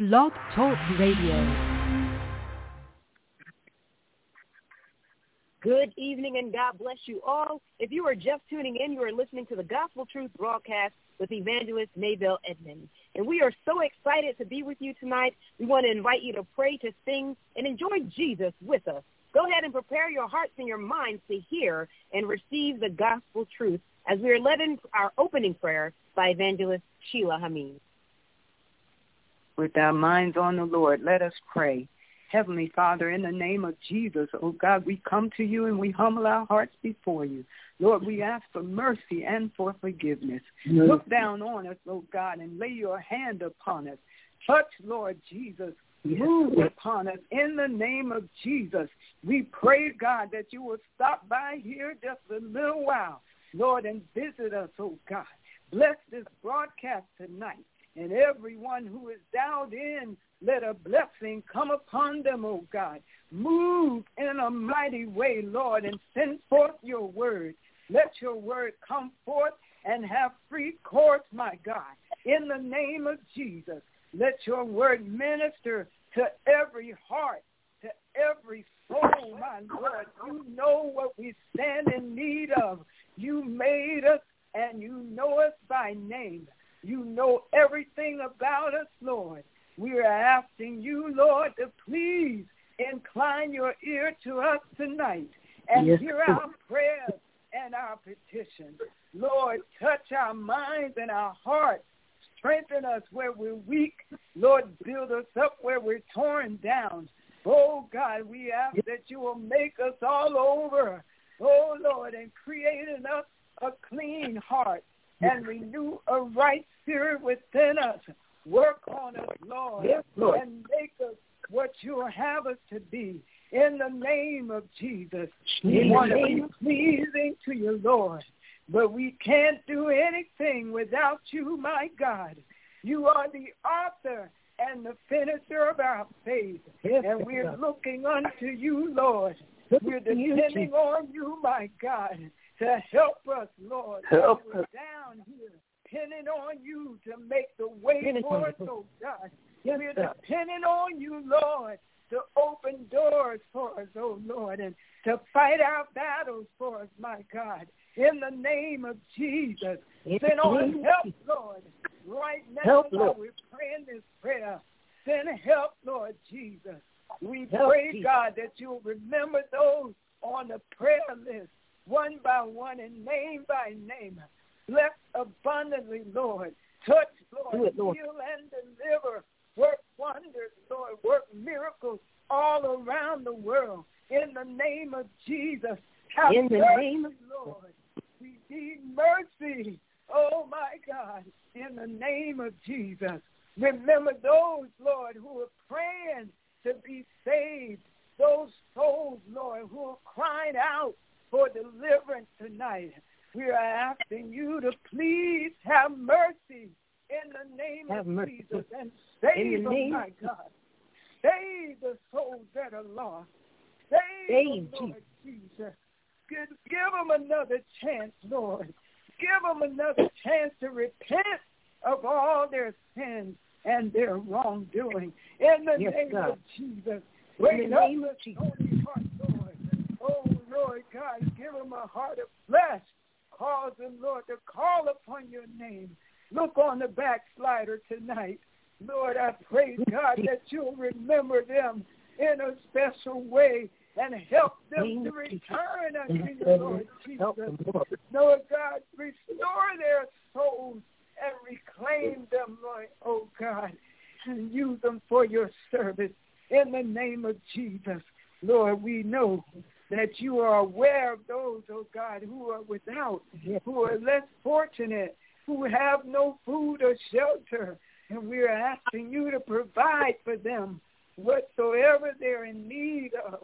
Blog Talk Radio. Good evening and God bless you all. If you are just tuning in, you are listening to the Gospel Truth broadcast with Evangelist Maybelle Edmonds. And we are so excited to be with you tonight. We want to invite you to pray, to sing, and enjoy Jesus with us. Go ahead and prepare your hearts and your minds to hear and receive the Gospel Truth as we are led in our opening prayer by Evangelist Sheila Hameen. With our minds on the Lord, let us pray. Heavenly Father, in the name of Jesus, oh God, we come to you and we humble our hearts before you. Lord, we ask for mercy and for forgiveness. Yes. Look down on us, oh God, and lay your hand upon us. Touch, Lord Jesus. Yes. Move upon us in the name of Jesus. We pray, God, that you will stop by here just a little while, Lord, and visit us, oh God. Bless this broadcast tonight. And everyone who is dialed in, let a blessing come upon them, oh God. Move in a mighty way, Lord, and send forth your word. Let your word come forth and have free course, my God. In the name of Jesus, let your word minister to every heart, to every soul, my Lord. You know what we stand in need of. You made us and you know us by name. You know everything about us, Lord. We are asking you, Lord, to please incline your ear to us tonight and hear our prayers and our petitions. Lord, touch our minds and our hearts. Strengthen us where we're weak. Lord, build us up where we're torn down. Oh, God, we ask that you will make us all over. Oh, Lord, and create in us a clean heart and renew a right spirit within us. Work on us, Lord, and make us what you have us to be. In the name of Jesus, we want to be pleasing to you, Lord, but we can't do anything without you, my God. You are the author and the finisher of our faith, and we're looking unto you, Lord. We're depending on you, my God, to help us, Lord. Help us down here. Depending on you to make the way for us, oh God. We're depending on you, Lord, to open doors for us, oh Lord, and to fight our battles for us, my God. In the name of Jesus, send on help, Lord. Right now, while we're praying this prayer, send help, Lord Jesus. We pray, God, that you'll remember those on the prayer list, one by one and name by name. Bless abundantly, Lord. Touch, Lord. Heal and deliver. Work wonders, Lord. Work miracles all around the world. In the name of Jesus. Have in the mercy, name of Lord. We need mercy. Oh, my God. In the name of Jesus. Remember those, Lord, who are praying to be saved. Those souls, Lord, who are crying out for deliverance tonight. We are asking you to please have mercy in the name of Jesus and save them, my God. Save the souls that are lost. Save them, Lord Jesus. Give them another chance, Lord. Give them another chance to repent of all their sins and their wrongdoing. In the name of Jesus. In the name of Jesus. Heart, Lord. Oh, Lord God, give them a heart of flesh. Cause them, Lord, to call upon your name. Look on the backslider tonight. Lord, I pray, God, that you'll remember them in a special way and help them to return unto you, Lord Jesus. Lord God, restore their souls and reclaim them, Lord, oh God, and use them for your service in the name of Jesus. Lord, we know that you are aware of those, oh God, who are without, who are less fortunate, who have no food or shelter. And we are asking you to provide for them whatsoever they're in need of.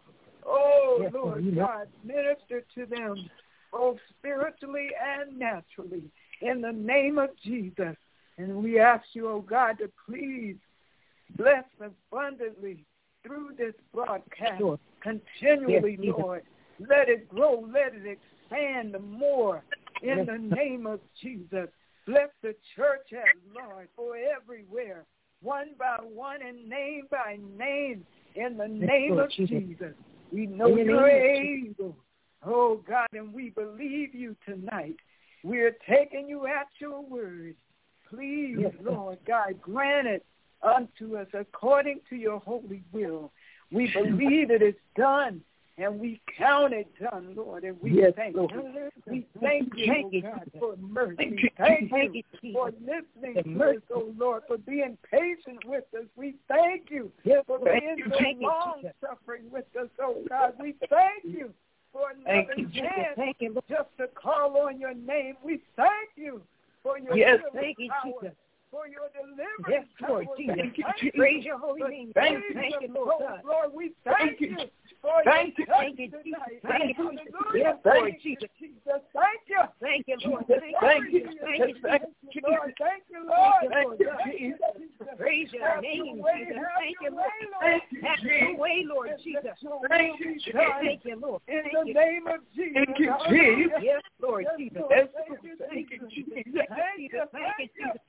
Oh, Lord God, minister to them both spiritually and naturally in the name of Jesus. And we ask you, oh God, to please bless abundantly through this broadcast continually, Lord. Let it grow. Let it expand more in the name of Jesus. Bless the church at large, for everywhere one by one and name by name, in the name of Jesus. We know you're able. Oh, God, and we believe you tonight. We're taking you at your word. Please, Lord God, grant it unto us according to your holy will. We believe it is done, and we count it done, Lord, and we thank you. We thank you, God, for mercy. Thank you for listening to us, oh Lord, for being patient with us. We thank you for being so long-suffering with us, oh God. We thank you for another chance just to call on your name. We thank you for your healing power. For your deliverance. Yes, Lord Jesus. Praise your holy name. Thank you, Lord. We thank you for your touch tonight. Thank you. Yes, Lord Jesus. Thank you. Thank you, Lord. Thank you. Thank you, Lord. Thank you, Lord. Thank you, Jesus. Praise your name, Jesus. Thank you, Lord. Have your way, Lord Jesus. Thank you, Jesus. Thank you, Lord. In the name of Jesus. Thank you, Jesus. Yes, Lord Jesus. Thank you, Jesus. Thank you, Jesus.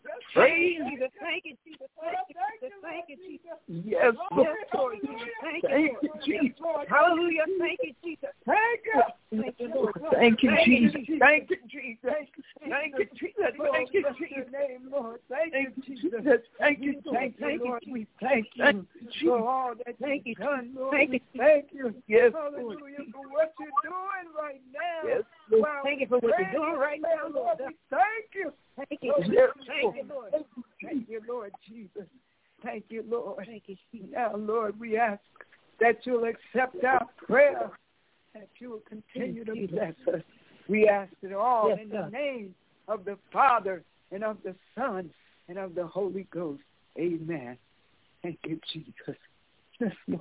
Praise Jesus. Thank you, Jesus. Thank you, Jesus. Yes, Lord. Yes, Lord Jesus. Thank you, Jesus. Hallelujah. Thank you, Jesus. Thank you. Thank you, Lord. Thank you, Jesus. Thank you, Jesus. Thank you, Jesus. Thank you, Jesus. Lord. Thank you, Jesus. Thank you, Lord. We thank you for all that you've done, Lord. Thank you. Yes, hallelujah, for what you're doing right now. Yes, Lord. Thank you for what you're doing right now, Lord. Thank you. Thank you. Thank you, Lord. Thank you, Lord Jesus. Thank you, Lord. Thank you. Now, Lord, we ask that you'll accept our prayer, that you will continue to bless us. We ask it all in the name of the Father and of the Son and of the Holy Ghost. Amen. Thank you, Jesus. Yes, Lord.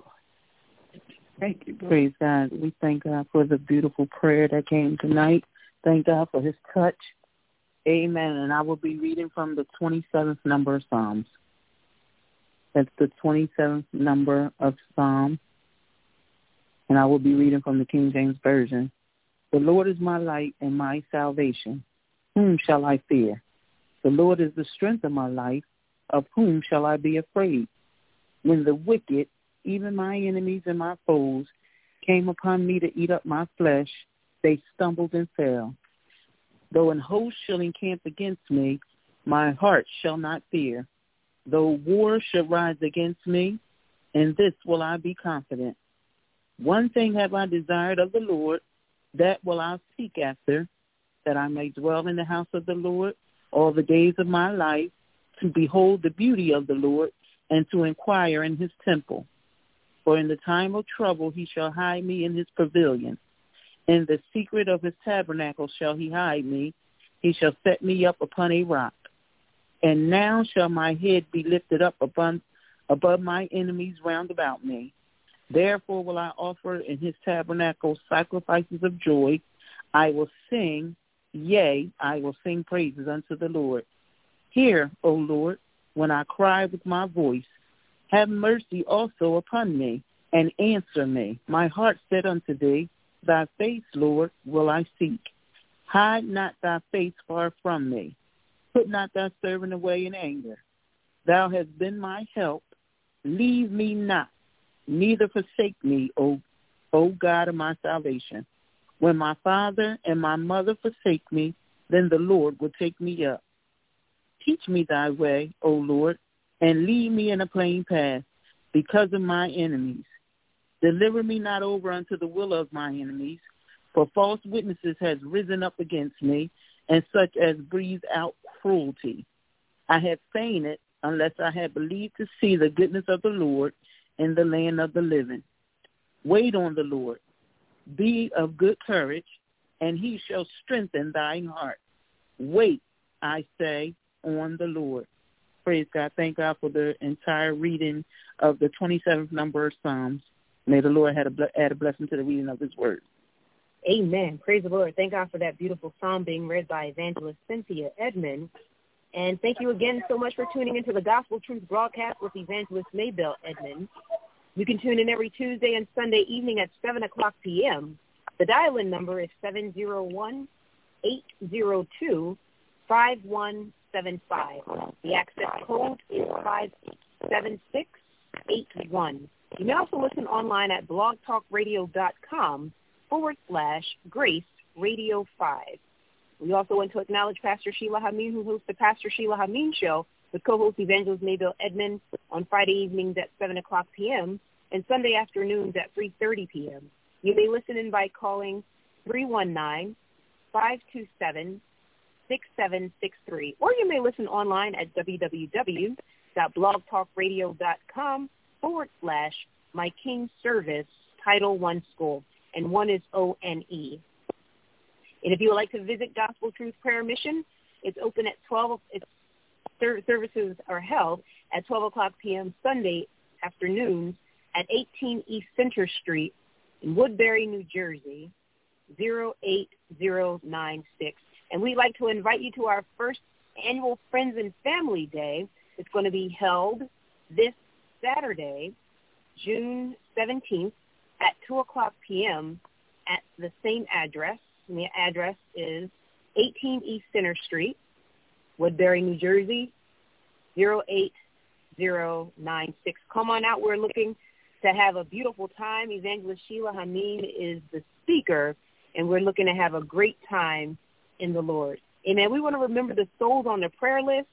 Thank you, Lord. Praise God. We thank God for the beautiful prayer that came tonight. Thank God for his touch. Amen. And I will be reading from the 27th number of Psalms. That's the 27th number of Psalms. And I will be reading from the King James Version. The Lord is my light and my salvation. Whom shall I fear? The Lord is the strength of my life. Of whom shall I be afraid? When the wicked, even my enemies and my foes, came upon me to eat up my flesh, they stumbled and fell. Though an host shall encamp against me, my heart shall not fear. Though war should rise against me, in this will I be confident. One thing have I desired of the Lord, that will I seek after, that I may dwell in the house of the Lord all the days of my life, to behold the beauty of the Lord, and to inquire in his temple. For in the time of trouble he shall hide me in his pavilion. In the secret of his tabernacle shall he hide me. He shall set me up upon a rock. And now shall my head be lifted up above my enemies round about me. Therefore will I offer in his tabernacle sacrifices of joy. I will sing, yea, I will sing praises unto the Lord. Hear, O Lord, when I cry with my voice. Have mercy also upon me, and answer me. My heart said unto thee, Thy face, Lord, will I seek. Hide not thy face far from me. Put not thy servant away in anger. Thou hast been my help. Leave me not, neither forsake me, O God of my salvation. When my father and my mother forsake me, then the Lord will take me up. Teach me thy way, O Lord, and lead me in a plain path, because of my enemies. Deliver me not over unto the will of my enemies, for false witnesses has risen up against me, and such as breathe out cruelty. I had fainted unless I had believed to see the goodness of the Lord in the land of the living. Wait on the Lord. Be of good courage, and he shall strengthen thine heart. Wait, I say, on the Lord. Praise God. Thank God for the entire reading of the 27th number of Psalms. May the Lord add a blessing to the reading of his word. Amen. Praise the Lord. Thank God for that beautiful psalm being read by Evangelist Cynthia Edmond. And thank you again so much for tuning into the Gospel Truth broadcast with Evangelist Maybelle Edmond. You can tune in every Tuesday and Sunday evening at 7 o'clock p.m. The dial-in number is 701-802-5133. 888-866-7575. The access code is 57681. You may also listen online at blogtalkradio.com/Grace Radio 5. We also want to acknowledge Pastor Sheila Hameen, who hosts the Pastor Sheila Hameen Show with co-host Evangelist Maybelle Edmond on Friday evenings at 7 o'clock p.m. and Sunday afternoons at 3:30 p.m. You may listen in by calling 319-527-6763, or you may listen online at www.blogtalkradio.com/My King Service Title I School, and one is ONE. And if you would like to visit Gospel Truth Prayer Mission, it's open at 12. Services are held at 12 o'clock p.m. Sunday afternoons at 18 East Center Street in Woodbury, New Jersey, 08096. And we'd like to invite you to our first annual Friends and Family Day. It's going to be held this Saturday, June 17th at 2 o'clock p.m. at the same address. And the address is 18 East Center Street, Woodbury, New Jersey, 08096. Come on out. We're looking to have a beautiful time. Evangelist Sheila Hameen is the speaker, and we're looking to have a great time in the Lord. Amen. We want to remember the souls on the prayer list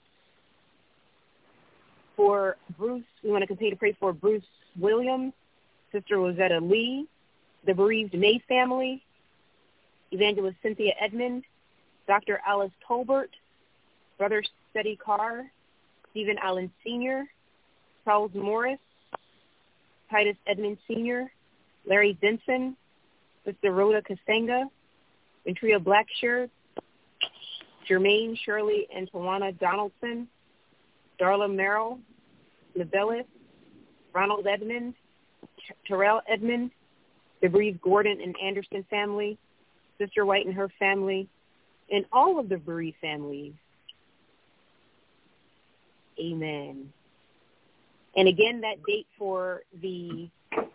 for Bruce. We want to continue to pray for Bruce Williams, Sister Rosetta Lee, the bereaved May family, Evangelist Cynthia Edmond, Dr. Alice Tolbert, Brother Steady Carr, Stephen Allen Sr., Charles Morris, Titus Edmond Sr., Larry Denson, Sister Rhoda Kasanga, Ventria Blackshirt, Jermaine Shirley and Tawana Donaldson, Darla Merrill, Nabellis, Ronald Edmond, Terrell Edmond, the bereaved Gordon and Anderson family, Sister White and her family, and all of the bereaved families. Amen. And again, that date for the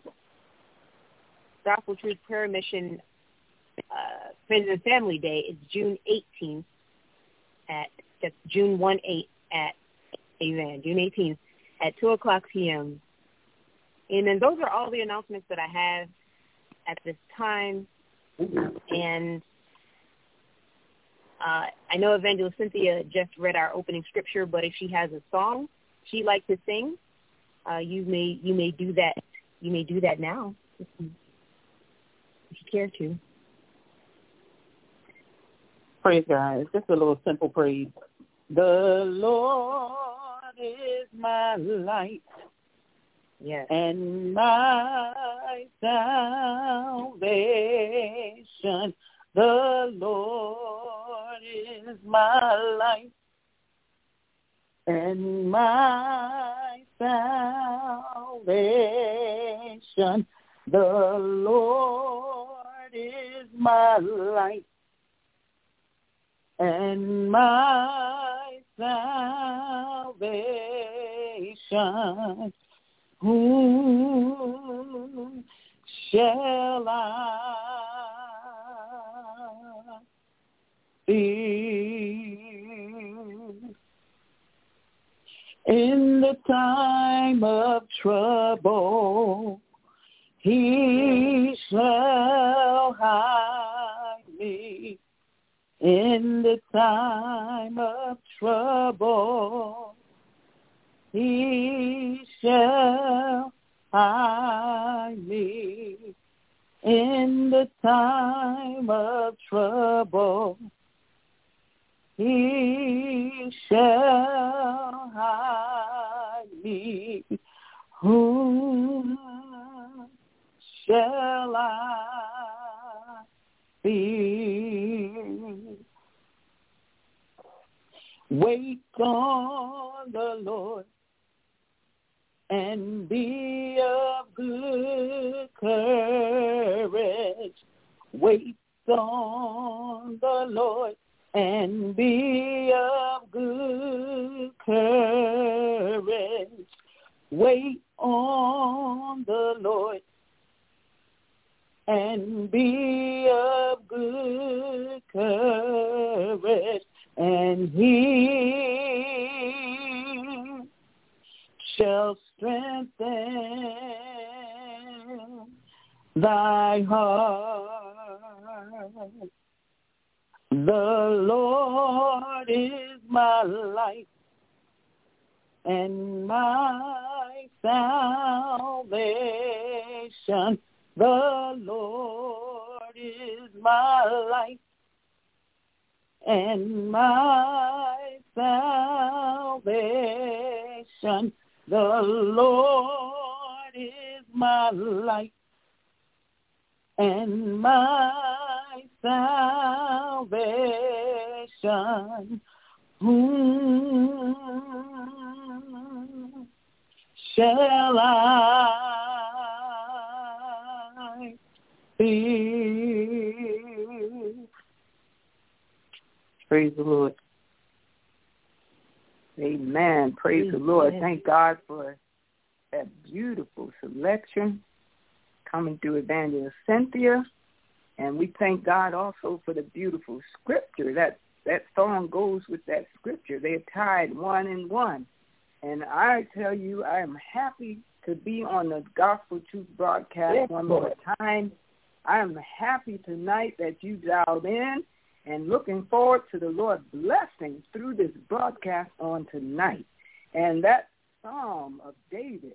Gospel Truth Prayer Mission Friends and Family Day is June 18th that's June 18 at June 18th at 2 o'clock p.m. And then those are all the announcements that I have at this time. And I know Evangelist Cynthia just read our opening scripture, but if she has a song she'd like to sing, you may do that. You may do that now if you care to. Praise God. It's just a little simple praise. The Lord is my light. Yes. And my salvation. The Lord is my light and my salvation. The Lord is my light and my salvation. Whom shall I fear? In the time of trouble, he shall hide me. In the time of trouble, he shall hide me. In the time of trouble, he shall hide me. Whom shall I fear? Wait on the Lord and be of good courage. Wait on the Lord and be of good courage. Wait on the Lord and be of good courage, and he shall strengthen thy heart. The Lord is my light and my salvation. The Lord is my light and my salvation. The Lord is my light and my salvation. Whom shall I fear? Praise the Lord. Amen. Praise the Lord. Thank God for that beautiful selection coming through Evangelist Cynthia. And we thank God also for the beautiful scripture. That song goes with that scripture. They're tied one in one. And I tell you, I am happy to be on the Gospel Truth broadcast one more time. I am happy tonight that you dialed in and looking forward to the Lord blessing through this broadcast on tonight. And that Psalm of David,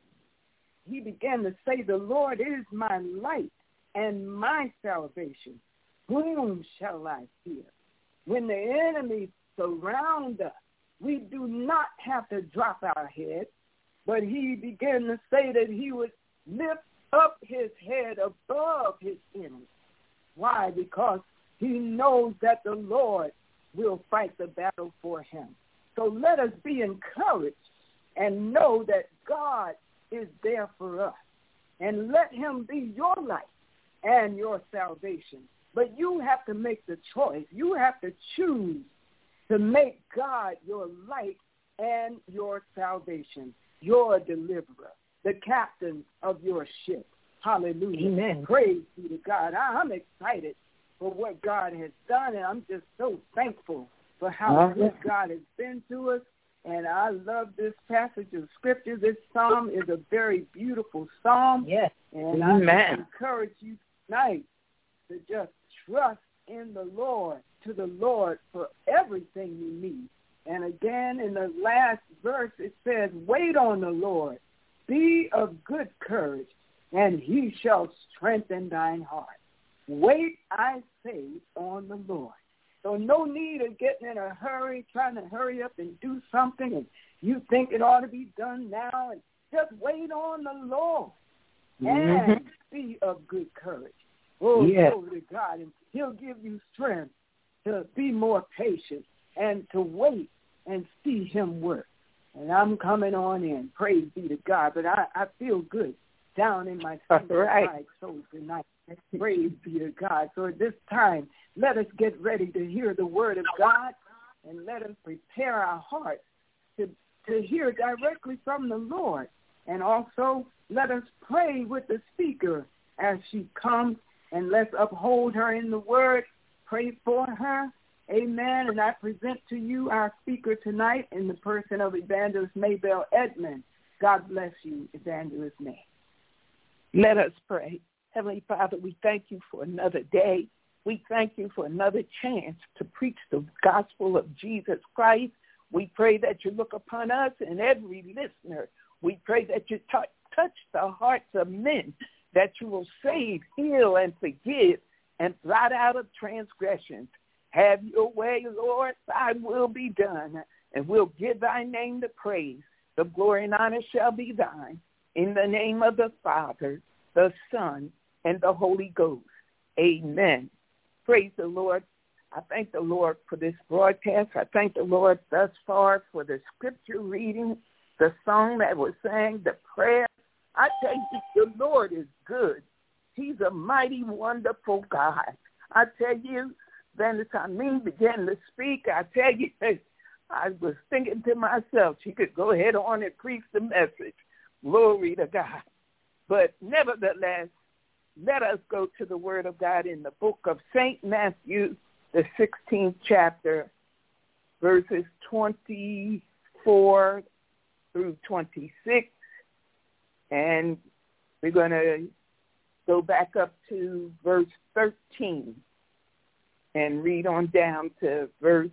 he began to say, the Lord is my light and my salvation. Whom shall I fear? When the enemy surround us, we do not have to drop our head, but he began to say that he would lift up his head above his enemies. Why? Because he knows that the Lord will fight the battle for him. So let us be encouraged and know that God is there for us. And let him be your light and your salvation. But you have to make the choice. You have to choose to make God your light and your salvation, your deliverer, the captain of your ship. Hallelujah. Amen. Praise be to God. I'm excited for what God has done, and I'm just so thankful for how good God has been to us. And I love this passage of Scripture. This psalm is a very beautiful psalm. Yes. And I encourage you tonight to just trust in the Lord, to the Lord for everything you need. And again, in the last verse, it says, wait on the Lord, be of good courage, and he shall strengthen thine heart. Wait, I say, on the Lord. So no need of getting in a hurry, trying to hurry up and do something, and you think it ought to be done now, and just wait on the Lord and be of good courage. Oh, glory to God. And he'll give you strength to be more patient and to wait and see him work. And I'm coming on in. Praise be to God. But I feel good down in my soul tonight. Praise be to God. So at this time, let us get ready to hear the word of God, and let us prepare our hearts to hear directly from the Lord. And also let us pray with the speaker as she comes, and let's uphold her in the word. Pray for her. Amen. And I present to you our speaker tonight in the person of Evangelist Maybelle Edmond. God bless you, Evangelist May. Let us pray. Heavenly Father, we thank you for another day. We thank you for another chance to preach the gospel of Jesus Christ. We pray that you look upon us and every listener. We pray that you touch the hearts of men, that you will save, heal, and forgive, and blot out of transgressions. Have your way, Lord. Thy will be done, and we'll give thy name the praise. The glory and honor shall be thine. In the name of the Father, the Son, and the Holy Ghost. Amen. Praise the Lord. I thank the Lord for this broadcast. I thank the Lord thus far for the scripture reading, the song that was sang, the prayer. I tell you, the Lord is good. He's a mighty, wonderful God. I tell you, then as Amin began to speak, I tell you, I was thinking to myself, she could go ahead on and preach the message. Glory to God. But nevertheless, let us go to the word of God in the book of St. Matthew, the 16th chapter, verses 24 through 26. And we're going to go back up to verse 13 and read on down to verse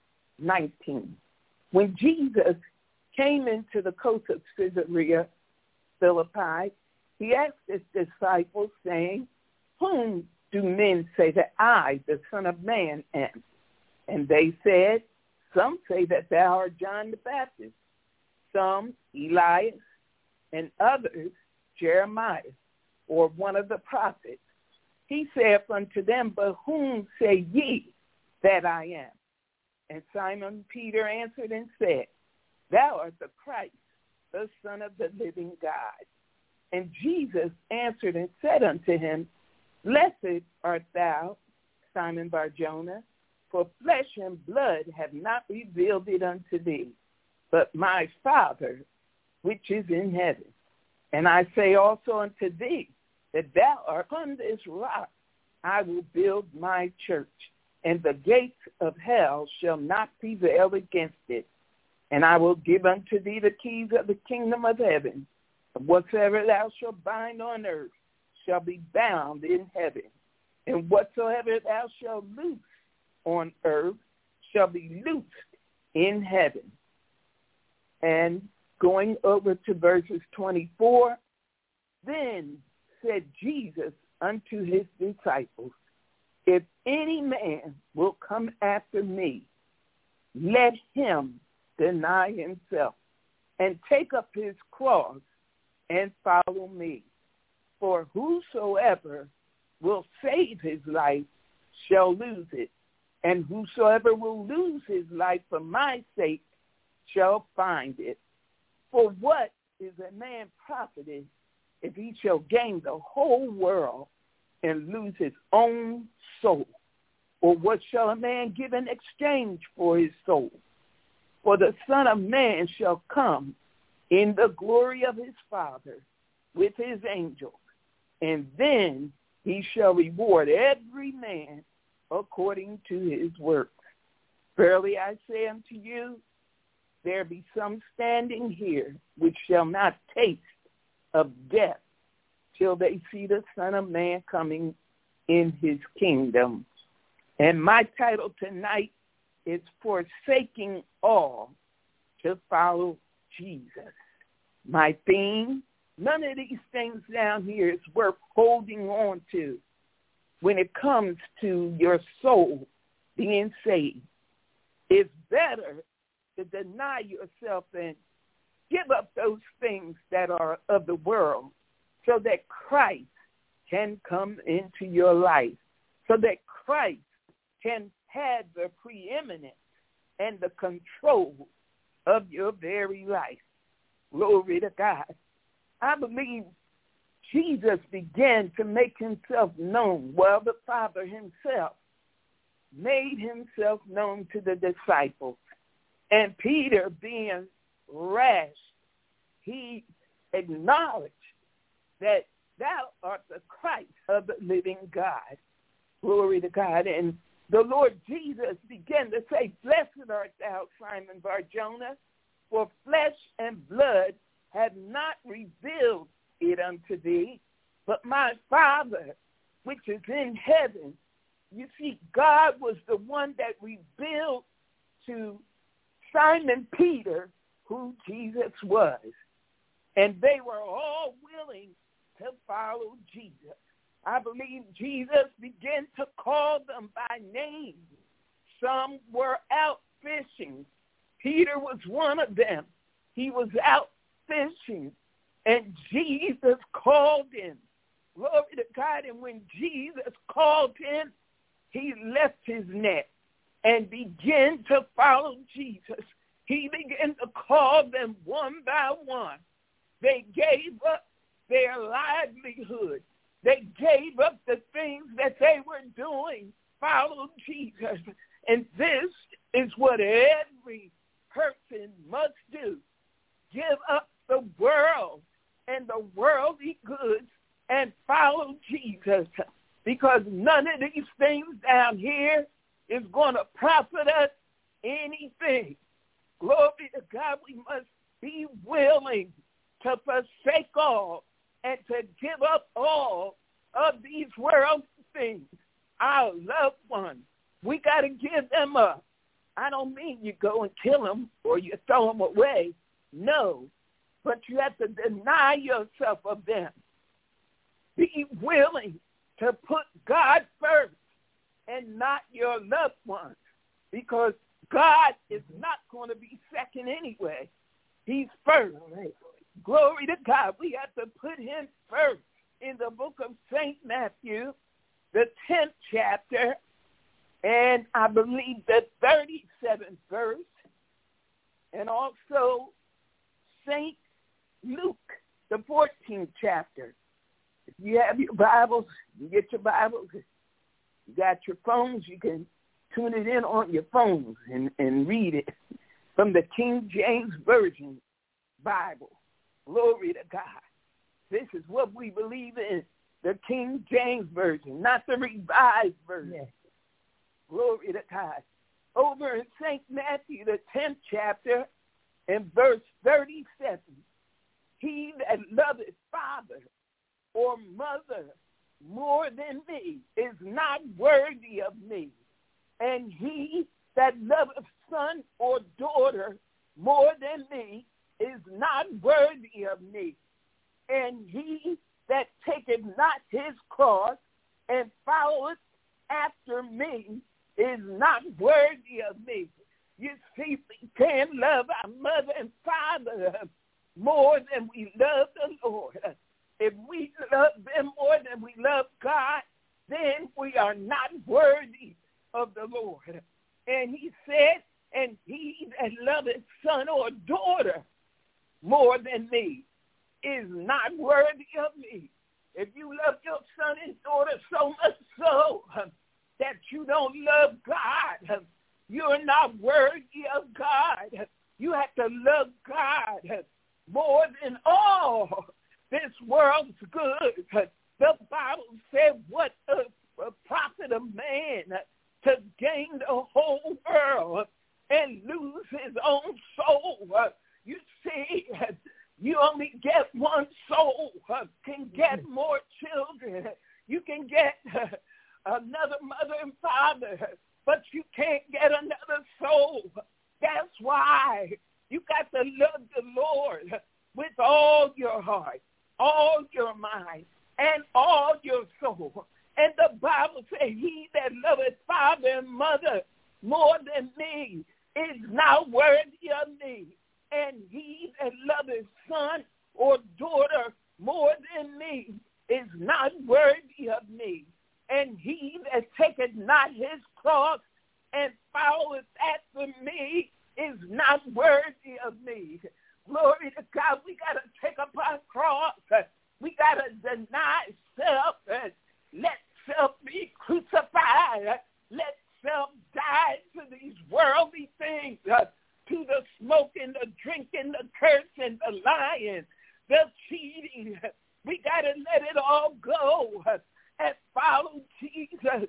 19. When Jesus came into the coast of Caesarea Philippi, he asked his disciples, saying, "Whom do men say that I, the Son of Man, am?" And they said, "Some say that thou art John the Baptist, some Elias, and others Jeremiah, or one of the prophets." He saith unto them, "But whom say ye that I am?" And Simon Peter answered and said, "Thou art the Christ, the Son of the living God." And Jesus answered and said unto him, "Blessed art thou, Simon Bar-Jonah, for flesh and blood have not revealed it unto thee, but my Father which is in heaven. And I say also unto thee, that thou art upon this rock I will build my church, and the gates of hell shall not prevail against it. And I will give unto thee the keys of the kingdom of heaven. And whatsoever thou shalt bind on earth shall be bound in heaven. And whatsoever thou shalt loose on earth shall be loosed in heaven." And going over to verses 24, then said Jesus unto his disciples, "If any man will come after me, let him deny himself and take up his cross and follow me. For whosoever will save his life shall lose it, and whosoever will lose his life for my sake shall find it. For what is a man profited if he shall gain the whole world and lose his own soul? Or what shall a man give in exchange for his soul? For the Son of Man shall come in the glory of his Father with his angels, and then he shall reward every man according to his works. Verily I say unto you, there be some standing here which shall not taste of death till they see the Son of Man coming in his kingdom." And my title tonight is Forsaking All to Follow Jesus. My theme, none of these things down here is worth holding on to when it comes to your soul being saved. It's better to deny yourself and give up those things that are of the world so that Christ can come into your life, so that Christ can have the preeminence and the control of your very life. Glory to God. I believe Jesus began to make himself known. Well, the Father himself made himself known to the disciples. And Peter, being rash, he acknowledged that thou art the Christ of the living God. Glory to God. And the Lord Jesus began to say, "Blessed art thou, Simon Bar-Jonah, for flesh and blood have not revealed it unto thee, but my Father which is in heaven." You see, God was the one that revealed to Simon Peter who Jesus was. And they were all willing to follow Jesus. I believe Jesus began to call them by name. Some were out fishing. Peter was one of them. He was out fishing, and Jesus called him. Glory to God. And when Jesus called him, he left his net and began to follow Jesus. He began to call them one by one. They gave up their livelihood. They gave up the things that they were doing, followed Jesus. And this is what every person must do. Give up the world and the worldly goods and follow Jesus. Because none of these things down here is going to profit us anything. Glory to God. We must be willing to forsake all and to give up all of these world things. Our loved ones, we got to give them up. I don't mean you go and kill them or you throw them away. No, but you have to deny yourself of them. Be willing to put God first and not your loved ones, because God is not going to be second anyway. He's first. Glory to God. We have to put him first. In the book of St. Matthew, the 10th chapter, and I believe the 37th verse, and also St. Luke, the 14th chapter. If you have your Bibles, you get your Bibles. You got your phones, you can tune it in on your phones and read it from the King James Version Bible. Glory to God. This is what we believe in, the King James Version, not the Revised Version. Yes. Glory to God. Over in St. Matthew, the 10th chapter, and verse 37, he that loveth father or mother more than me is not worthy of me. And he that loveth son or daughter more than me is not worthy of me. And he that taketh not his cross and followeth after me is not worthy of me. You see, we can't love our mother and father more than we love the Lord. If we love them more than we love God, then we are not worthy of the Lord. And he said, and he that loveth son or daughter more than me is not worthy of me. If you love your son and daughter so much so that you don't love God, you're not worthy of God. You have to love God more than all this world's good. The Bible said, what a profit of man to gain the whole world and lose his own soul. You see, you only get one soul, can get more children. You can get another mother and father, but you can't get another soul. That's why you got to love the Lord with all your heart, all your mind, and all your soul. And the Bible says, he that loveth father and mother more than me is not worthy of me. And he that loveth son or daughter more than me is not worthy of me. And he that taketh not his cross and followeth after me is not worthy of me. Glory to God. We got to take up our cross. We got to deny self and let self be crucified. Let self die to these worldly things, to the smoking, the drinking, the cursing, the lying, the cheating. We got to let it all go and follow Jesus.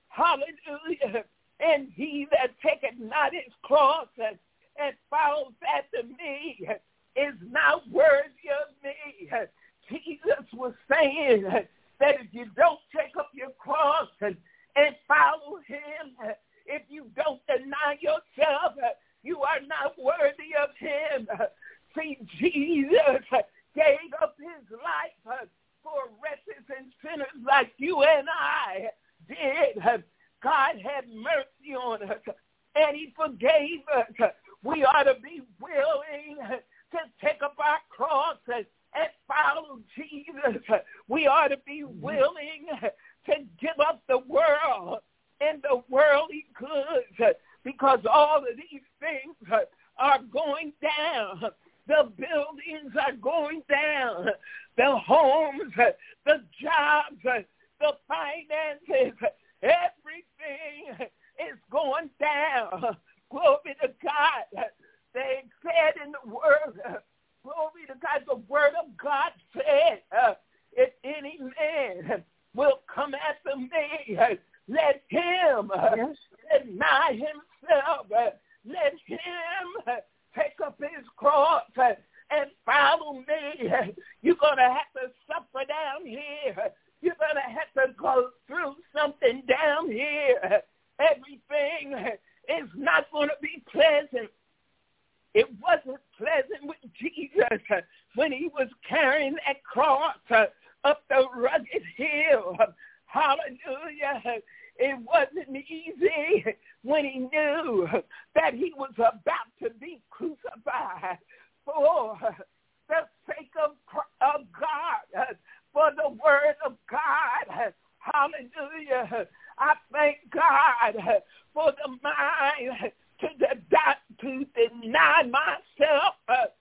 Hallelujah. And he that taketh not his cross and follows after me is not worthy of me. Jesus was saying that if you don't take up your cross and follow him, if you don't deny yourself, you are not worthy of him. See, Jesus gave up his life for wretches and sinners like you and I did. God had mercy on us, and he forgave us. We ought to be willing to take up our cross and follow Jesus. We ought to be willing to give up the world and the worldly goods, because all of these things are going down. The buildings are going down. The homes, the jobs, the finances, everything is going down. Glory to God. They said in the word, glory to God, the word of God said, if any man will come after me, let him deny himself. carrying that cross up the rugged hill. Hallelujah. It wasn't easy when he knew that he was about to be crucified for the sake of God, for the word of God. Hallelujah. I thank God for the mind to deny myself.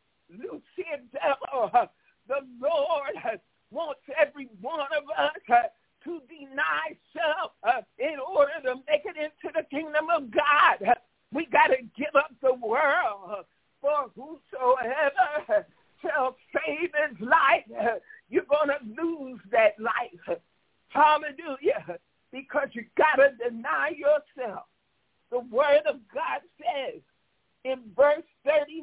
Lucia, the Lord wants every one of us to deny self in order to make it into the kingdom of God. We got to give up the world, for whosoever shall save his life, you're going to lose that life. Hallelujah. Because you got to deny yourself. The word of God says in verse 39,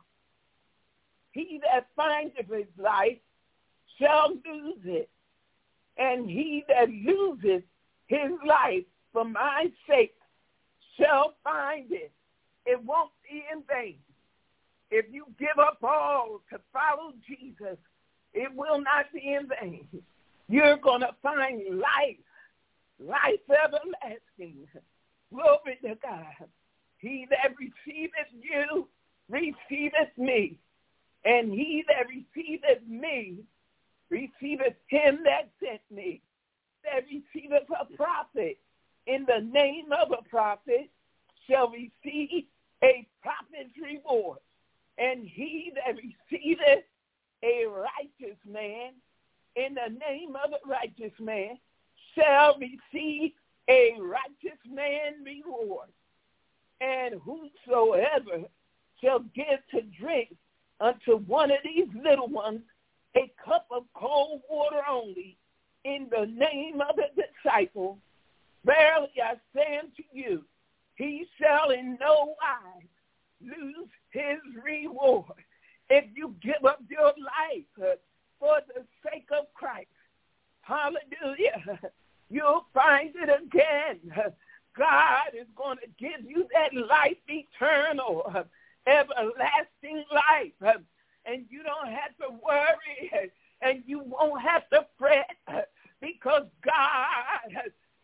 he that findeth his life shall lose it, and he that loseth his life for my sake shall find it. It won't be in vain. If you give up all to follow Jesus, it will not be in vain. You're going to find life everlasting. Glory to God. He that receiveth you receiveth me, and he that receiveth me receiveth him that sent me. That receiveth a prophet in the name of a prophet shall receive a prophet's reward. And he that receiveth a righteous man in the name of a righteous man shall receive a righteous man reward. And whosoever shall give to drink unto one of these little ones a cup of cold water only in the name of the disciple, verily I say unto you, he shall in no wise lose his reward. If you give up your life for the sake of Christ, hallelujah, you'll find it again. God is going to give you that life eternal, everlasting life. And you don't have to worry, and you won't have to fret, because God,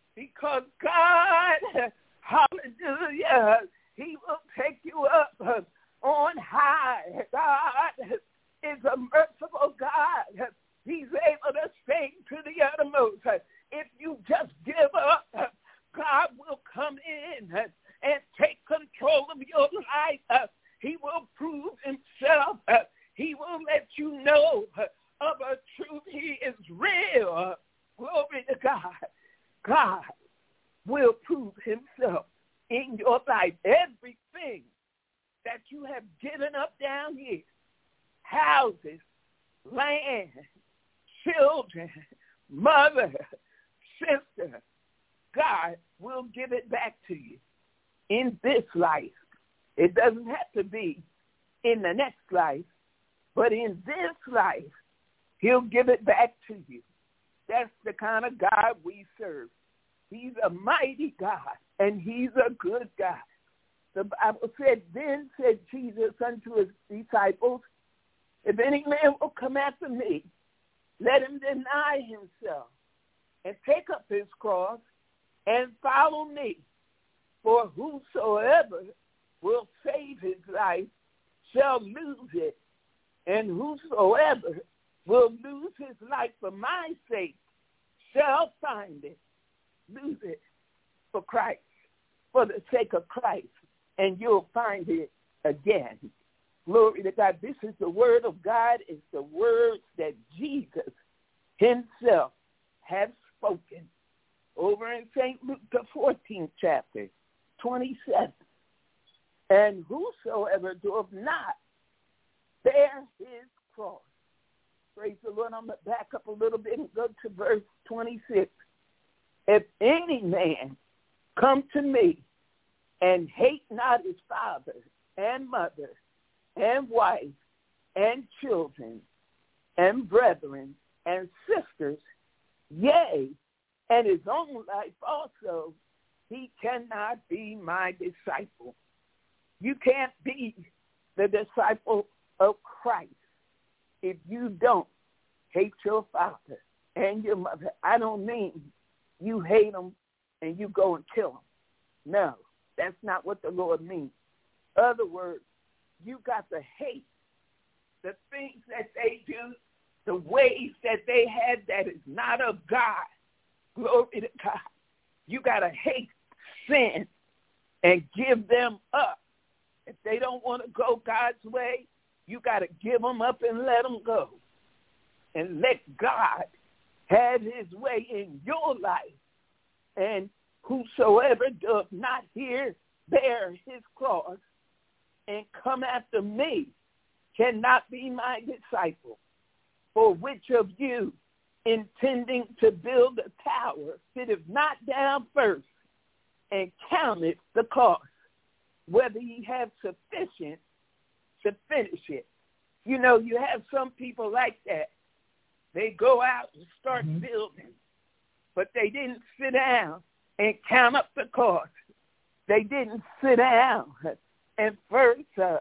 hallelujah, he will take you up on high. God is a merciful God. He's able to save to the uttermost. If you just give up, God will come in and take control of your life. He will prove himself. He will let you know of a truth. He is real. Glory to God. God will prove himself in your life. Everything that you have given up down here, houses, land, children, mother, sister, God will give it back to you in this life. It doesn't have to be in the next life, but in this life, he'll give it back to you. That's the kind of God we serve. He's a mighty God, and he's a good God. The Bible said, then said Jesus unto his disciples, if any man will come after me, let him deny himself and take up his cross and follow me. For whosoever will save his life shall lose it, and whosoever will lose his life for my sake shall find it. Lose it for Christ, for the sake of Christ, and you'll find it again. Glory to God. This is the word of God. It's the words that Jesus himself has spoken. Over in St. Luke, the 14th chapter, 27. And whosoever doeth not bear his cross. Praise the Lord. I'm going to back up a little bit and go to verse 26. If any man come to me and hate not his father and mother and wife and children and brethren and sisters, yea, and his own life also, he cannot be my disciple. You can't be the disciple of Christ if you don't hate your father and your mother. I don't mean you hate them and you go and kill them. No, that's not what the Lord means. In other words, you got to hate the things that they do, the ways that they had that is not of God. Glory to God. You got to hate sin and give them up. If they don't want to go God's way, you got to give them up and let them go. And let God have his way in your life. And whosoever does not bear his cross and come after me cannot be my disciple. For which of you, intending to build a tower, sitteth not down first and counteth the cost, whether he have sufficient to finish it? You know, you have some people like that. They go out and start building, but they didn't sit down and count up the cost. They didn't sit down and first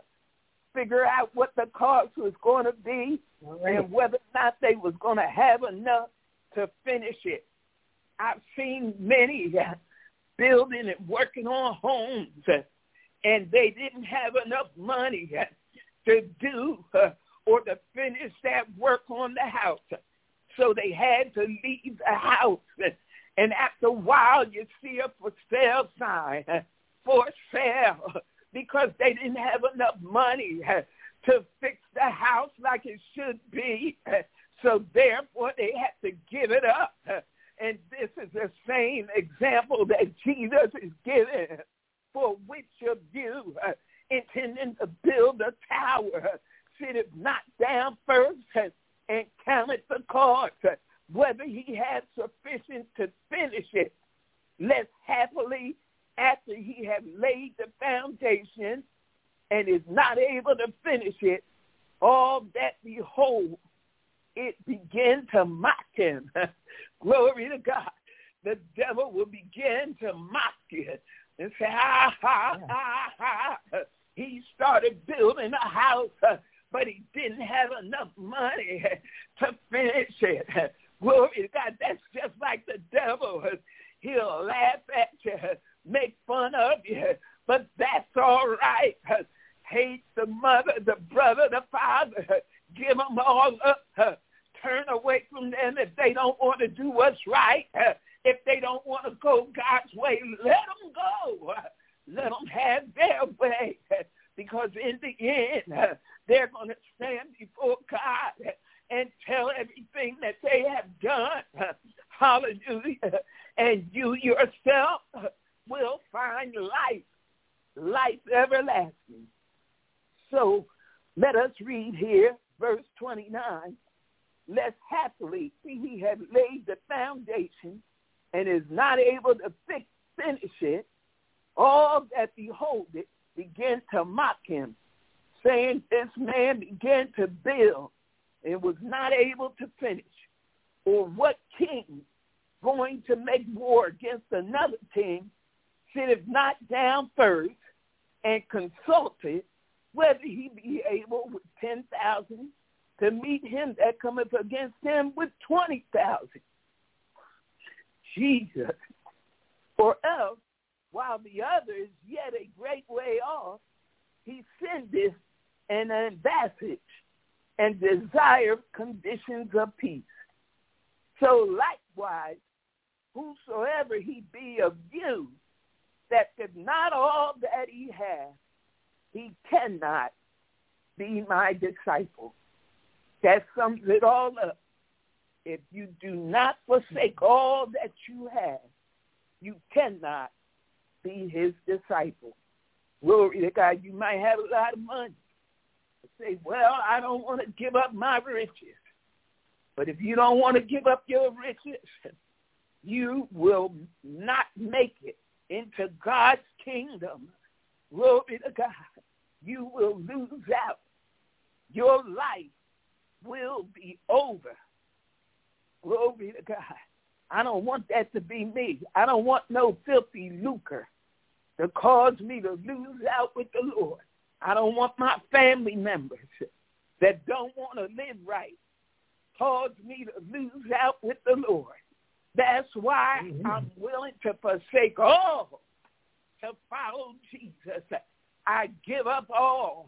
figure out what the cost was going to be and whether or not they was going to have enough to finish it. I've seen many building and working on homes, and they didn't have enough money to do or to finish that work on the house. So they had to leave the house. And after a while, you see a for sale sign, for sale, because they didn't have enough money to fix the house like it should be. So therefore, they had to give it up. And this is the same example that Jesus is giving. For which of you, intending to build a tower, sitteth not down first and counteth the cost, whether he has sufficient to finish it, lest happily after he have laid the foundation and is not able to finish it, all that behold, it begin to mock him. Glory to God. The devil will begin to mock you and say, he started building a house, but he didn't have enough money to finish it. Glory to God. That's just like the devil. He'll laugh at you, make fun of you, but that's all right. Hate the mother, the brother, the father. Give them all up. Turn away from them if they don't want to do what's right. If they don't want to go God's way, let them go. Let them have their way, because in the end, they're going to stand before God and tell everything that they have done. Hallelujah. And you yourself will find life everlasting. So let us read here, verse 29. Lest happily he had laid the foundation and is not able to finish it, all that behold it began to mock him, saying, this man began to build and was not able to finish. Or what king going to make war against another king sitteth not down first and consulted whether he be able with 10,000 to meet him that cometh against him with 20,000. Jesus. Or else, while the other is yet a great way off, he sendeth an ambassage and desire conditions of peace. So likewise, whosoever he be of you, that if not all that he has, he cannot be my disciple. That sums it all up. If you do not forsake all that you have, you cannot be his disciple. Glory to God. You might have a lot of money. Say, well, I don't want to give up my riches. But if you don't want to give up your riches, you will not make it into God's kingdom. Glory to God. You will lose out. Your life will be over. Glory to God. I don't want that to be me. I don't want no filthy lucre to cause me to lose out with the Lord. I don't want my family members that don't want to live right caused me to lose out with the Lord. That's why I'm willing to forsake all to follow Jesus. I give up all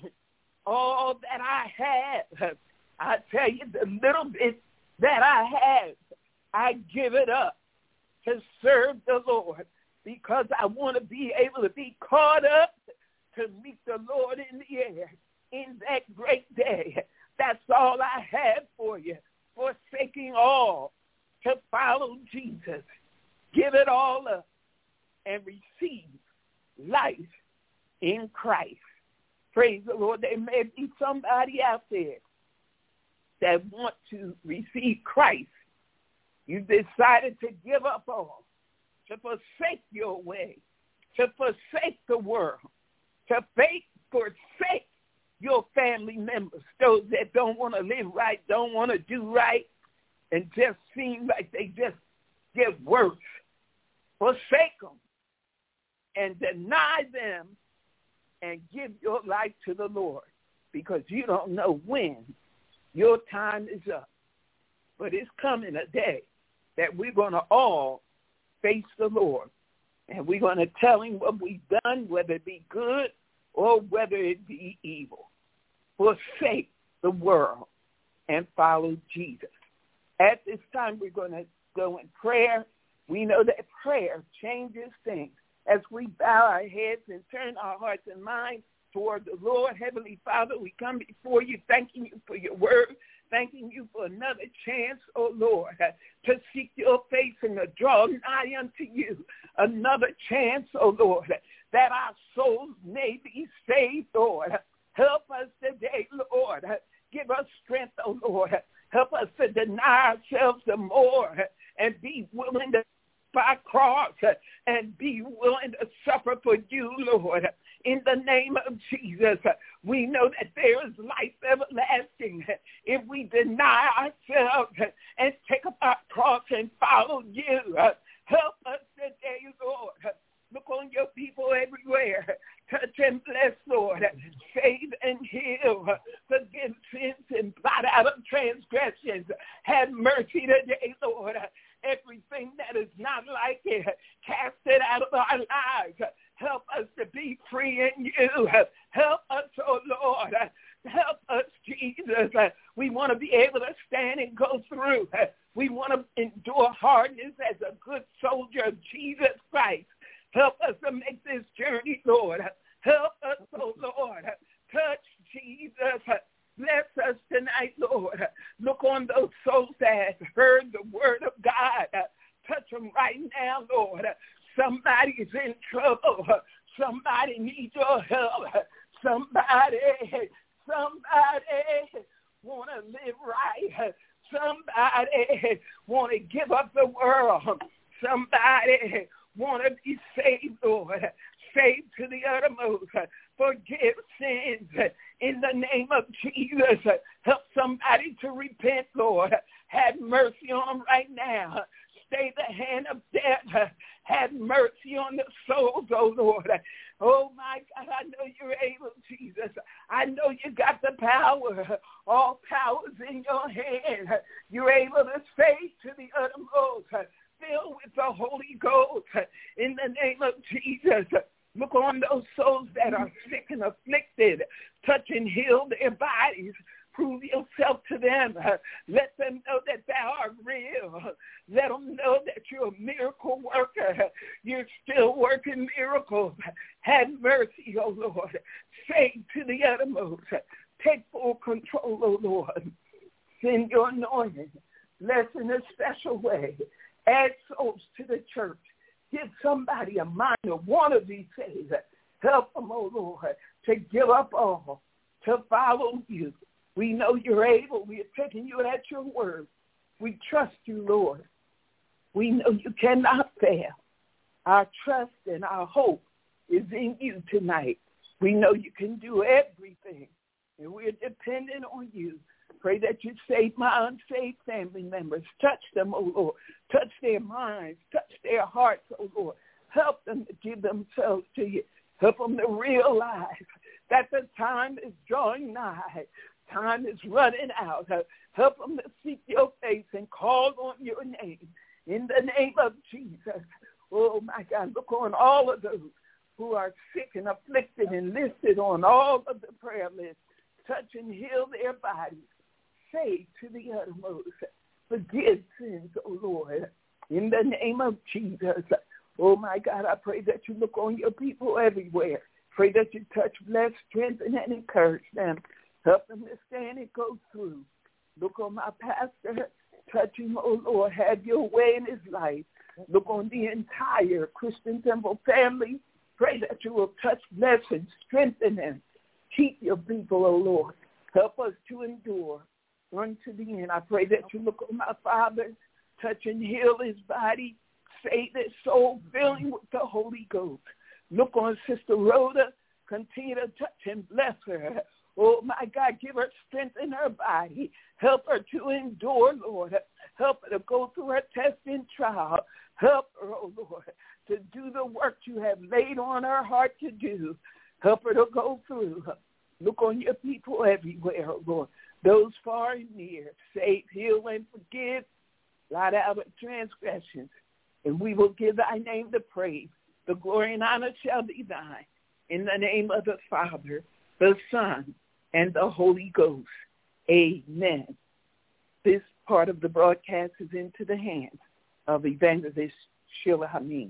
that I have. I tell you, the little bit that I have, I give it up to serve the Lord because I want to be able to be caught up to meet the Lord in the air in that great day. That's all I have for you, forsaking all to follow Jesus. Give it all up and receive life in Christ. Praise the Lord. There may be somebody out there that want to receive Christ. You decided to give up all, to forsake your way, to forsake the world, to forsake your family members, those that don't want to live right, don't want to do right, and just seem like they just get worse. Forsake them and deny them and give your life to the Lord because you don't know when your time is up. But it's coming a day that we're going to all face the Lord, and we're going to tell him what we've done, whether it be good or whether it be evil. Forsake the world and follow Jesus. At this time, we're going to go in prayer. We know that prayer changes things. As we bow our heads and turn our hearts and minds toward the Lord, Heavenly Father, we come before you, thanking you for your word, thanking you for another chance, oh Lord, to seek your face and to draw nigh unto you. Another chance, oh Lord, that our souls may be saved, Lord. Help us today, Lord. Give us strength, oh Lord. Help us to deny ourselves the more and be willing to by cross and be willing to suffer for you, Lord. In the name of Jesus, we know that there is life everlasting if we deny ourselves and take up our cross and follow you. Help us today, Lord. Look on your people everywhere. Touch and bless, Lord. Save and heal. Forgive sins and blot out of transgressions. Have mercy today, Lord. Everything that is not like it, cast it out of our lives. Help us to be free in you. Help us, oh Lord. Help us, Jesus. We want to be able to stand and go through. We want to endure hardness as a good soldier of Jesus Christ. Help us to make this journey, Lord. Help us, oh Lord. Touch, Jesus. Bless us tonight, Lord. Look on those souls that have heard the word of God. Touch them right now, Lord. Somebody's in trouble. Somebody needs your help. Somebody want to live right. Somebody want to give up the world. Somebody want to be saved, Lord. Saved to the uttermost. Forgive sins in the name of Jesus. Help somebody to repent, Lord. Have mercy on them right now. Stay the hand of death. Have mercy on the souls, oh Lord. Oh, my God, I know you're able, Jesus. I know you got the power. All power's in your hand. You're able to save to the uttermost. Filled with the Holy Ghost in the name of Jesus. Look on those souls that are sick and afflicted. Touch and heal their bodies. Prove yourself to them. Let them know that thou art real. Let them know that you're a miracle worker. You're still working miracles. Have mercy, oh Lord. Save to the uttermost. Take full control, oh Lord. Send your anointing. Bless in a special way. Add souls to the church. Give somebody a mind to want to be saved. Help them, oh Lord, to give up all, to follow you. We know you're able. We are taking you at your word. We trust you, Lord. We know you cannot fail. Our trust and our hope is in you tonight. We know you can do everything, and we're dependent on you. Pray that you save my unsaved family members. Touch them, oh Lord. Touch their minds. Touch their hearts, oh Lord. Help them to give themselves to you. Help them to realize that the time is drawing nigh. Time is running out. Help them to seek your face and call on your name. In the name of Jesus. Oh, my God, look on all of those who are sick and afflicted and listed on all of the prayer lists. Touch and heal their bodies. Save to the uttermost. Forgive sins, oh Lord. In the name of Jesus. Oh, my God, I pray that you look on your people everywhere. Pray that you touch, bless, strengthen, and encourage them. Help them to stand and go through. Look on my pastor. Touch him, oh Lord. Have your way in his life. Look on the entire Christian Temple family. Pray that you will touch, bless, and strengthen them. Keep your people, oh Lord. Help us to endure unto the end. I pray that you look on my father, touch and heal his body, save his soul, fill him with the Holy Ghost. Look on Sister Rhoda, continue to touch and bless her. Oh, my God, give her strength in her body. Help her to endure, Lord. Help her to go through her test and trial. Help her, oh Lord, to do the work you have laid on her heart to do. Help her to go through. Look on your people everywhere, oh Lord. Those far and near, save, heal, and forgive. Blot out our transgressions. And we will give thy name the praise. The glory and honor shall be thine. In the name of the Father, the Son, and the Holy Ghost. Amen. This part of the broadcast is into the hands of Evangelist Sheila Hameen.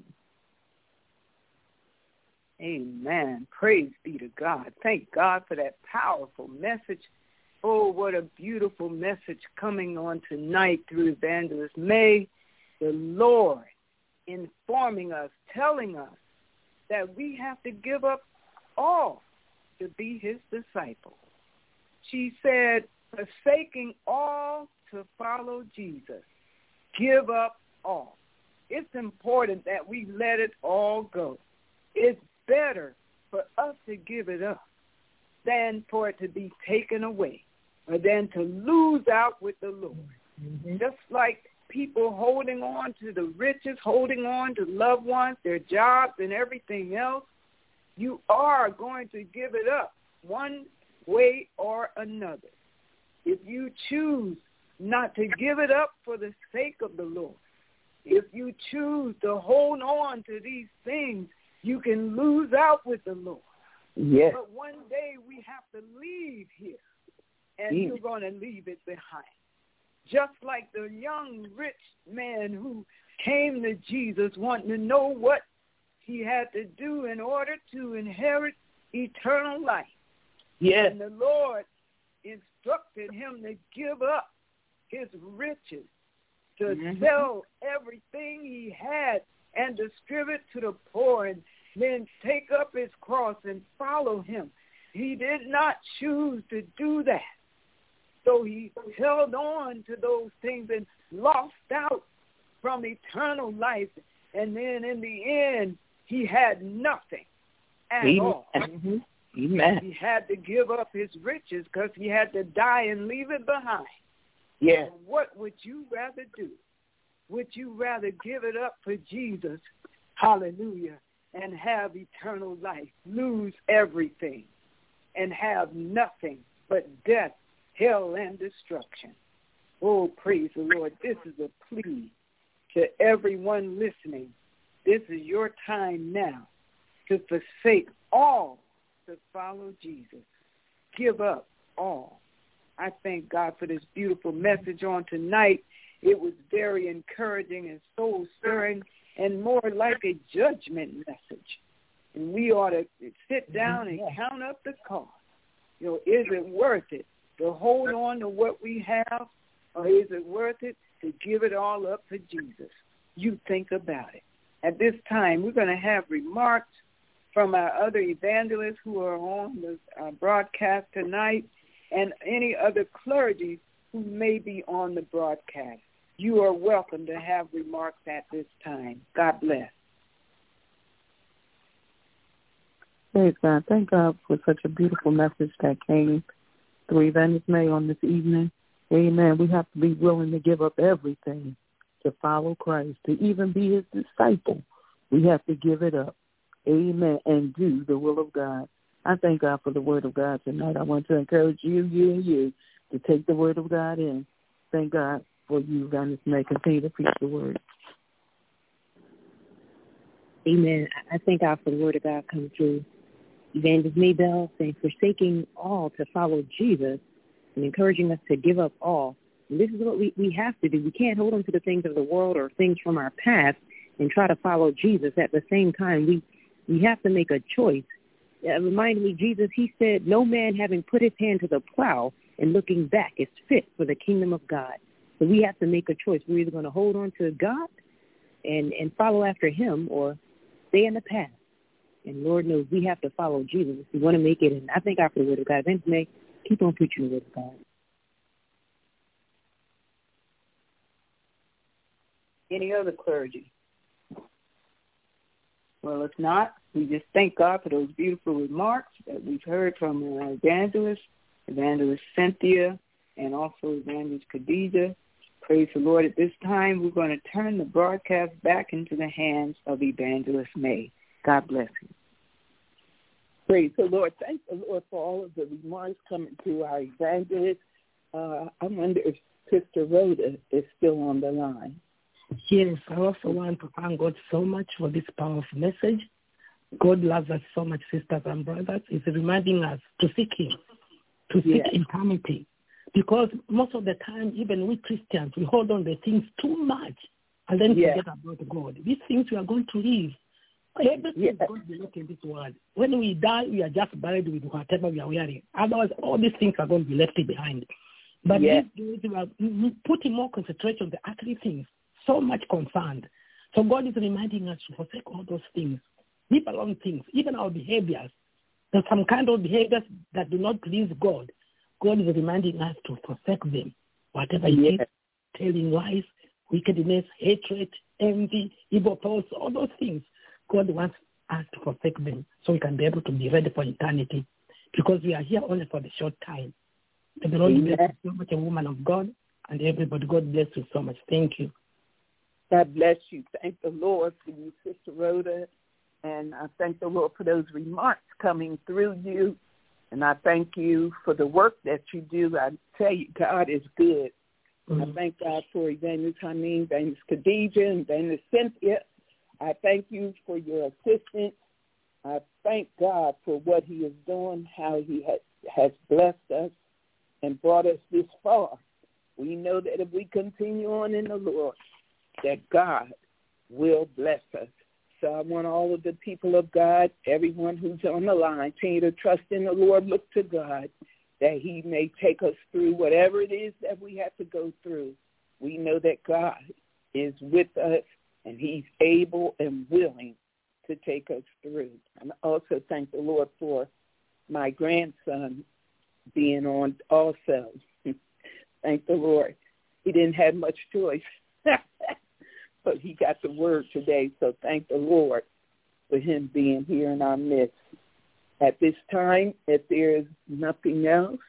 Amen. Praise be to God. Thank God for that powerful message. Oh, what a beautiful message coming on tonight through Evangelist May. The Lord informing us, telling us that we have to give up all to be his disciple. She said, forsaking all to follow Jesus. Give up all. It's important that we let it all go. It's better for us to give it up than for it to be taken away or than to lose out with the Lord. Mm-hmm. Just like people holding on to the riches, holding on to loved ones, their jobs, and everything else, you are going to give it up one way or another. If you choose not to give it up for the sake of the Lord, if you choose to hold on to these things, you can lose out with the Lord. Yes. But one day we have to leave here, and you're going to leave it behind. Just like the young rich man who came to Jesus wanting to know what he had to do in order to inherit eternal life. Yes. And the Lord instructed him to give up his riches, to sell everything he had and distribute to the poor, and then take up his cross and follow him. He did not choose to do that. So he held on to those things and lost out from eternal life. And then in the end, he had nothing at all. Amen. He had to give up his riches because he had to die and leave it behind. Yes. So what would you rather do? Would you rather give it up for Jesus, hallelujah, and have eternal life, lose everything, and have nothing but death, hell, and destruction? Oh, praise the Lord. This is a plea to everyone listening. This is your time now to forsake all to follow Jesus. Give up all. I thank God for this beautiful message on tonight. It was very encouraging and soul-stirring and more like a judgment message. And we ought to sit down and count up the cost. You know, is it worth it to hold on to what we have, or is it worth it to give it all up for Jesus? You think about it. At this time, we're going to have remarks from our other evangelists who are on the broadcast tonight and any other clergy who may be on the broadcast. You are welcome to have remarks at this time. God bless. Praise God. Thank God for such a beautiful message that came through Evangelist May on this evening. Amen. We have to be willing to give up everything to follow Christ, to even be his disciple. We have to give it up. Amen. And do the will of God. I thank God for the word of God tonight. I want to encourage you to take the word of God in. Thank God for you, Evangelist May. Continue to preach the word. Amen. I thank God for the word of God coming through Evangelist Maybell, saying, forsaking all to follow Jesus and encouraging us to give up all. And this is what we have to do. We can't hold on to the things of the world or things from our past and try to follow Jesus. At the same time, we have to make a choice. It reminded me, Jesus, he said, no man having put his hand to the plow and looking back is fit for the kingdom of God. So we have to make a choice. We're either going to hold on to God and follow after him or stay in the past. And Lord knows we have to follow Jesus if we want to make it. And I thank God for the word of God. Then may keep on preaching the word of God. Any other clergy? Well, if not, we just thank God for those beautiful remarks that we've heard from Evangelist Cynthia, and also Evangelist Khadijah. Praise the Lord. At this time, we're going to turn the broadcast back into the hands of Evangelist May. God bless you. Praise the Lord. Thank the Lord for all of the remarks coming to our evangelist. I wonder if Sister Rhoda is still on the line. Yes, I also want to thank God so much for this powerful message. God loves us so much, sisters and brothers. He's reminding us to seek him, to seek eternity. Because most of the time, even we Christians, we hold on to things too much and then forget about God. These things we are going to leave. Everything is going to be left in this world. When we die, we are just buried with whatever we are wearing. Otherwise, all these things are going to be left behind. But these days, we are putting more concentration on the earthly things, so much concerned. So God is reminding us to forsake all those things, leave alone things, even our behaviors. There's some kind of behaviors that do not please God. God is reminding us to forsake them, whatever it is, telling lies, wickedness, hatred, envy, evil thoughts, all those things. God wants us to forsake them so we can be able to be ready for eternity, because we are here only for the short time. May the Lord bless you so much, a woman of God, and everybody. God bless you so much. Thank you. God bless you. Thank the Lord for you, Sister Rhoda, and I thank the Lord for those remarks coming through you, and I thank you for the work that you do. I tell you, God is good. I thank God for Evangelist Hameen, Evangelist Khadijah, and Evangelist Cynthia. I thank you for your assistance. I thank God for what he is doing, how he has blessed us and brought us this far. We know that if we continue on in the Lord, that God will bless us. So I want all of the people of God, everyone who's on the line, continue to trust in the Lord, look to God, that he may take us through whatever it is that we have to go through. We know that God is with us, and he's able and willing to take us through. And I also thank the Lord for my grandson being on also. Thank the Lord. He didn't have much choice, but he got the word today. So thank the Lord for him being here in our midst. At this time, if there is nothing else,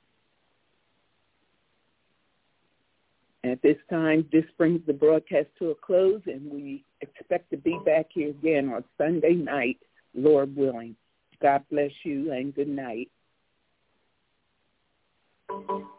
at this time, this brings the broadcast to a close, and we expect to be back here again on Sunday night, Lord willing. God bless you, and good night.